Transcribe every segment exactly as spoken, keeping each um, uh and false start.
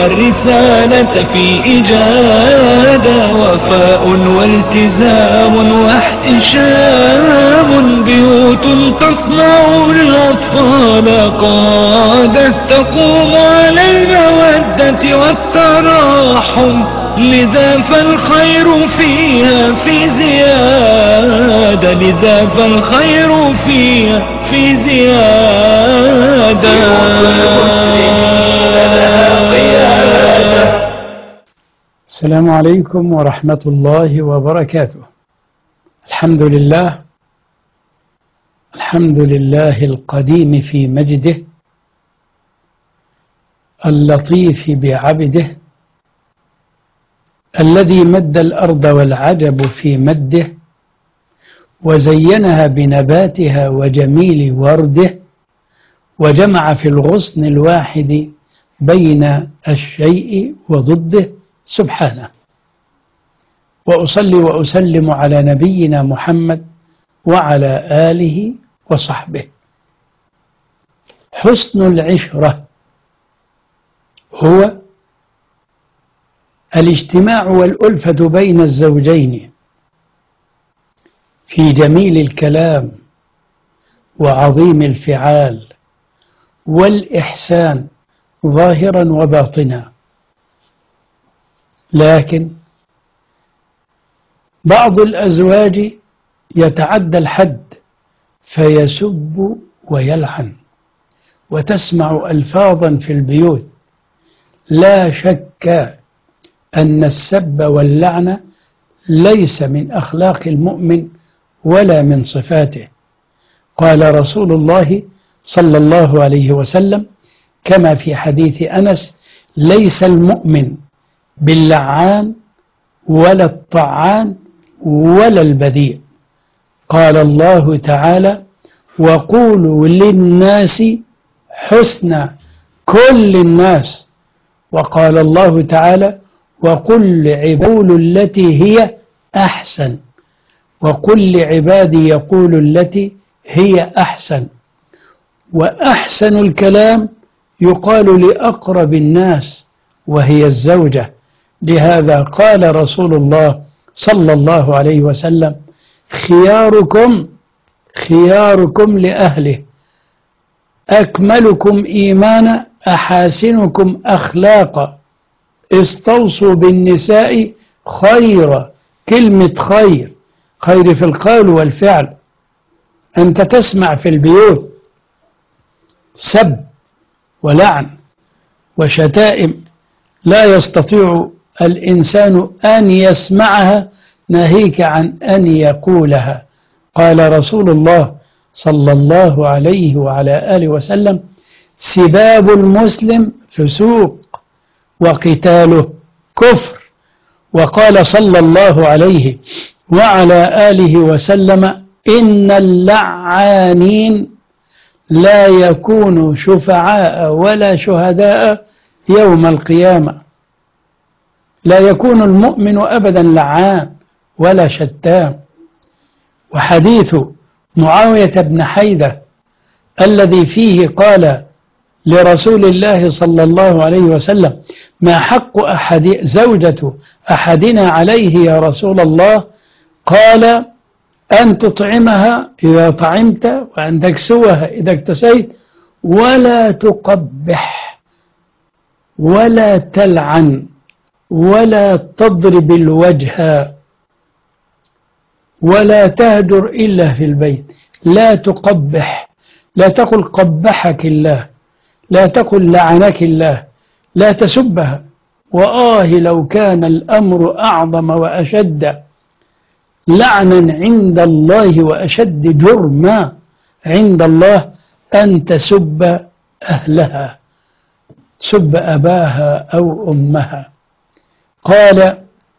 الرسالة في إجادة، وفاء والتزام واحتشام، بيوت تصنع الأطفال قادة، تقوم على المودة والتراحم، لذا فالخير فيها في زيادة، لذا فالخير فيها في زيادة. السلام عليكم ورحمة الله وبركاته. الحمد لله، الحمد لله القديم في مجده، اللطيف بعبده، الذي مد الأرض والعجب في مده، وزينها بنباتها وجميل ورده، وجمع في الغصن الواحد بين الشيء وضده سبحانه. وأصلي وأسلم على نبينا محمد وعلى آله وصحبه. حسن العشرة هو الاجتماع والألفة بين الزوجين في جميل الكلام وعظيم الفعال والإحسان ظاهرا وباطنا. لكن بعض الأزواج يتعدى الحد فيسب ويلعن، وتسمع ألفاظا في البيوت لا شك أن السب واللعن ليس من أخلاق المؤمن ولا من صفاته. قال رسول الله صلى الله عليه وسلم كما في حديث أنس: ليس المؤمن باللعان ولا الطعان ولا البذيء. قال الله تعالى: وقولوا للناس حسنا، كل الناس. وقال الله تعالى: وقل لعبادي التي هي أحسن، وقل لعبادي يقول التي هي أحسن. وأحسن الكلام يقال لأقرب الناس وهي الزوجة. لهذا قال رسول الله صلى الله عليه وسلم: خياركم خياركم لأهله، أكملكم إيمانا، أحاسنكم أخلاقا. استوصوا بالنساء خيرا. كلمة خير، خير في القول والفعل. أنت تسمع في البيوت سب ولعن وشتائم لا يستطيع الإنسان أن يسمعها ناهيك عن أن يقولها. قال رسول الله صلى الله عليه وعلى آله وسلم: سباب المسلم فسوق وقتاله كفر. وقال صلى الله عليه وعلى آله وسلم: إن اللعانين لا يكونوا شفعاء ولا شهداء يوم القيامة. لا يكون المؤمن أبدا لعان ولا شتام. وحديث معاوية بن حيدة الذي فيه قال لرسول الله صلى الله عليه وسلم: ما حق أحد زوجة أحدنا عليه يا رسول الله؟ قال: أن تطعمها إذا طعمت، وأن تكسوها إذا اكتسيت، ولا تقبح ولا تلعن ولا تضرب الوجه ولا تهجر إلا في البيت. لا تقبح، لا تقل قبحك الله، لا تقل لعنك الله، لا تسبها. وآه لو كان الأمر أعظم وأشد لعنا عند الله وأشد جرما عند الله أن تسب أهلها، سب أباها أو أمها. قال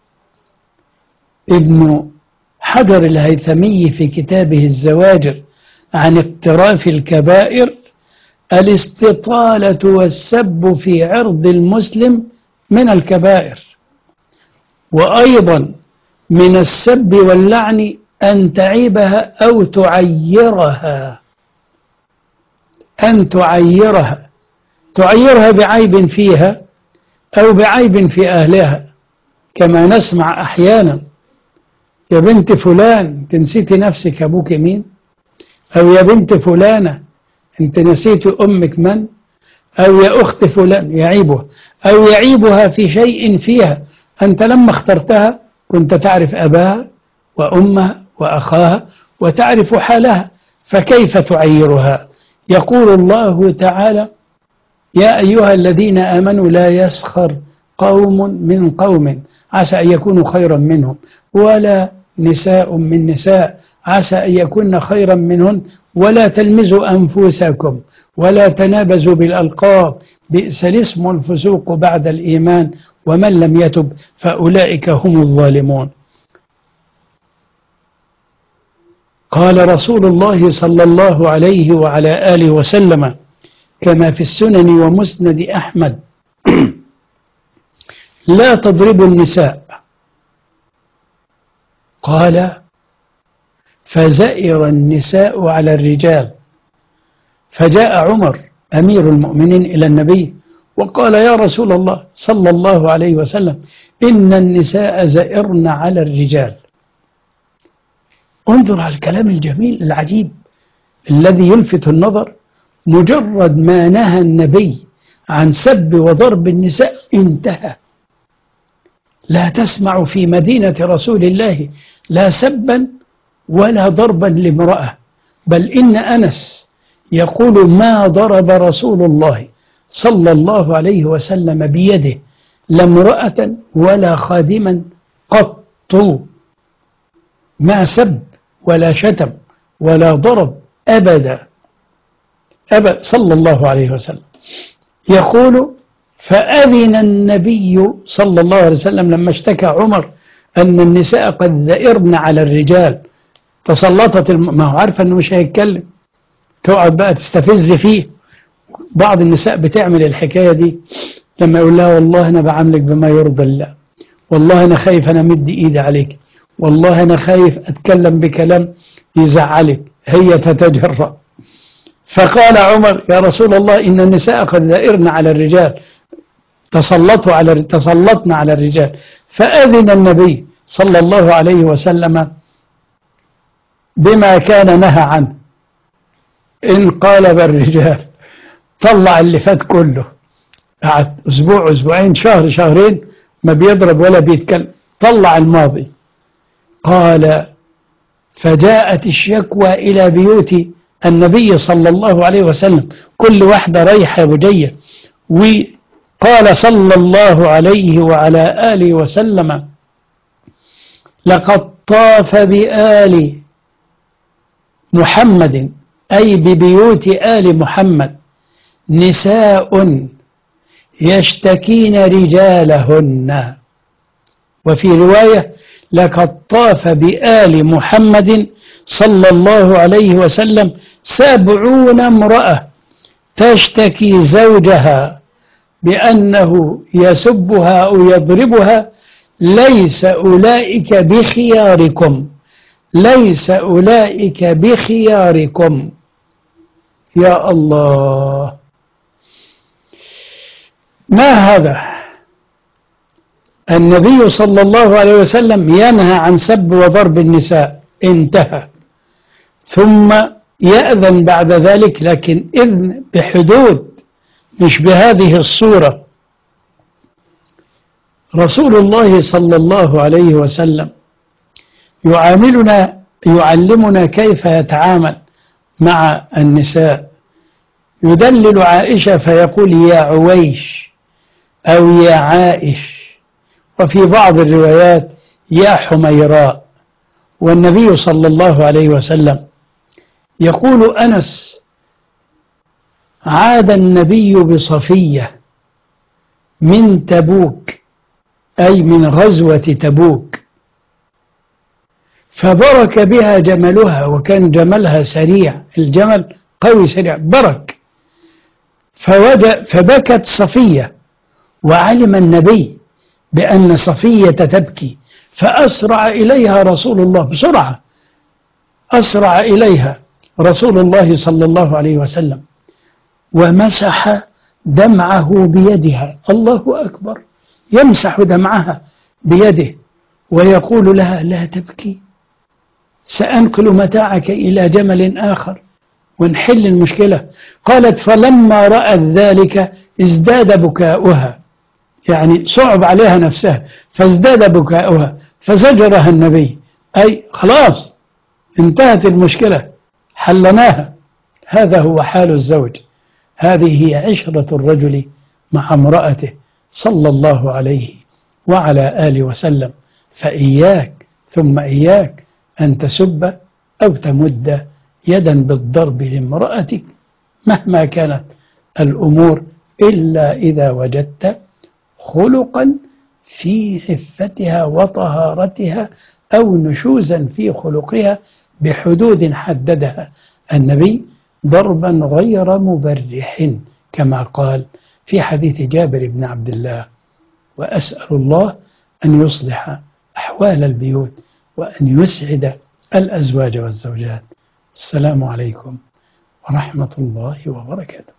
ابن حجر الهيثمي في كتابه الزواجر عن اقتراف الكبائر: الاستطالة والسب في عرض المسلم من الكبائر. وأيضا من السب واللعن أن تعيبها أو تعيرها، أن تعيرها تعيرها بعيب فيها أو بعيب في أهلها، كما نسمع أحيانا: يا بنت فلان انت نسيتي نفسك أبوك مين؟ أو يا بنت فلانة انت نسيتي أمك من؟ أو يا أخت فلان يعيبها، أو يعيبها في شيء فيها أنت لما اخترتها كنت تعرف أباها وأمها وأخاها وتعرف حالها، فكيف تعيرها؟ يقول الله تعالى: يا أيها الذين آمنوا لا يسخر قوم من قوم عسى أن يكونوا خيرا منهم، ولا نساء من نساء عسى أن يكون خيرا منهن، ولا تلمزوا أنفسكم ولا تنابزوا بالألقاب، بئس الاسم الفسوق بعد الإيمان ومن لم يتب فأولئك هم الظالمون. قال رسول الله صلى الله عليه وعلى آله وسلم كما في السنن ومسند أحمد: لا تضربوا النساء. قال: فزئر النساء على الرجال. فجاء عمر أمير المؤمنين إلى النبي وقال: يا رسول الله صلى الله عليه وسلم، إن النساء زئرن على الرجال. انظر على الكلام الجميل العجيب الذي يلفت النظر. مجرد ما نهى النبي عن سب وضرب النساء انتهى. لا تسمع في مدينة رسول الله لا سبا ولا ضربا لامرأة، بل إن أنس يقول: ما ضرب رسول الله صلى الله عليه وسلم بيده لا امرأة ولا خادما قط، ما سب ولا شتم ولا ضرب أبدا أبدا صلى الله عليه وسلم. يقول: فأذن النبي صلى الله عليه وسلم لما اشتكى عمر أن النساء قد ذئرن على الرجال، تسلطت الم... ما هو عارفة أنه مش هيتكلم، تقعد بقى تستفز فيه. بعض النساء بتعمل الحكاية دي لما يقول لها: والله أنا بعاملك بما يرضي الله، والله أنا خايف أنا مد إيدي عليك، والله أنا خايف أتكلم بكلام يزعلك، هي تتجرأ. فقال عمر: يا رسول الله، إن النساء قد ذئرن على الرجال، تسلطوا على تسلطنا على الرجال. فأذن النبي صلى الله عليه وسلم بما كان نهى عنه. انقلب الرجال، طلع اللي فات كله، قعد أسبوع أسبوعين شهر شهرين ما بيضرب ولا بيتكلم، طلع الماضي. قال: فجاءت الشكوى إلى بيوت النبي صلى الله عليه وسلم، كل واحدة رايحة وجاية. وقال صلى الله عليه وعلى آله وسلم: لقد طاف بآل محمد، أي ببيوت آل محمد، نساء يشتكين رجالهن. وفي رواية: لقد طاف بآل محمد صلى الله عليه وسلم سبعون امرأة تشتكي زوجها بأنه يسبها أو يضربها. ليس أولئك بخياركم، ليس أولئك بخياركم. يا الله، ما هذا؟ النبي صلى الله عليه وسلم ينهى عن سب وضرب النساء، انتهى. ثم يأذن بعد ذلك، لكن إذن بحدود، مش بهذه الصورة. رسول الله صلى الله عليه وسلم يعاملنا يعلمنا كيف يتعامل مع النساء. يدلل عائشة فيقول: يا عويش أو يا عائش، وفي بعض الروايات يا حميراء. والنبي صلى الله عليه وسلم يقول أنس: عاد النبي بصفية من تبوك، أي من غزوة تبوك، فبرك بها جملها، وكان جملها سريع، الجمل قوي سريع، برك. فوجد فبكت صفية، وعلم النبي بأن صفية تبكي، فأسرع إليها رسول الله بسرعة، أسرع إليها رسول الله صلى الله عليه وسلم، ومسح دمعه بيدها، الله أكبر، يمسح دمعها بيده ويقول لها لا تبكي، سأنقل متاعك إلى جمل آخر ونحل المشكلة. قالت فلما رأت ذلك ازداد بكاؤها، يعني صعب عليها نفسها فازداد بكاؤها فزجرها النبي، أي خلاص انتهت المشكلة حلناها. هذا هو حال الزوج، هذه هي عشرة الرجل مع امرأته صلى الله عليه وعلى آله وسلم. فإياك ثم إياك أن تسب أو تمد يدا بالضرب لامرأتك مهما كانت الأمور، إلا إذا وجدت خلقا في عفتها وطهارتها أو نشوزا في خلقها بحدود حددها النبي، ضربا غير مبرح كما قال في حديث جابر بن عبد الله. وأسأل الله أن يصلح أحوال البيوت وأن يسعد الأزواج والزوجات. السلام عليكم ورحمة الله وبركاته.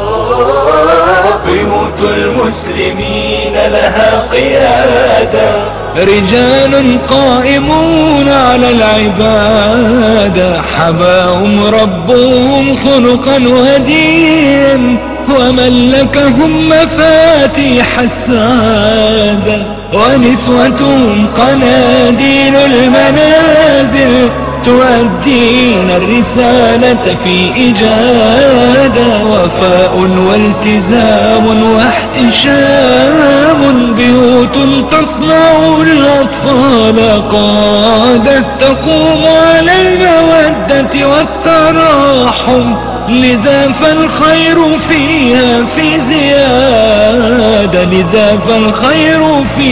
بيوت المسلمين لها قيادة، رجال قائمون على العبادة، حباهم ربهم خلقا وهديا، وملكهم مفاتيح السعادة، ونسوة قناديل المنازل تؤدين الرسالة في إجادة، وفاء والتزام واحتشام، بيوت تصنع الأطفال قادة، تقوم على المودة والتراحم، لذا فالخير فيها في زيادة، لذا فالخير فيها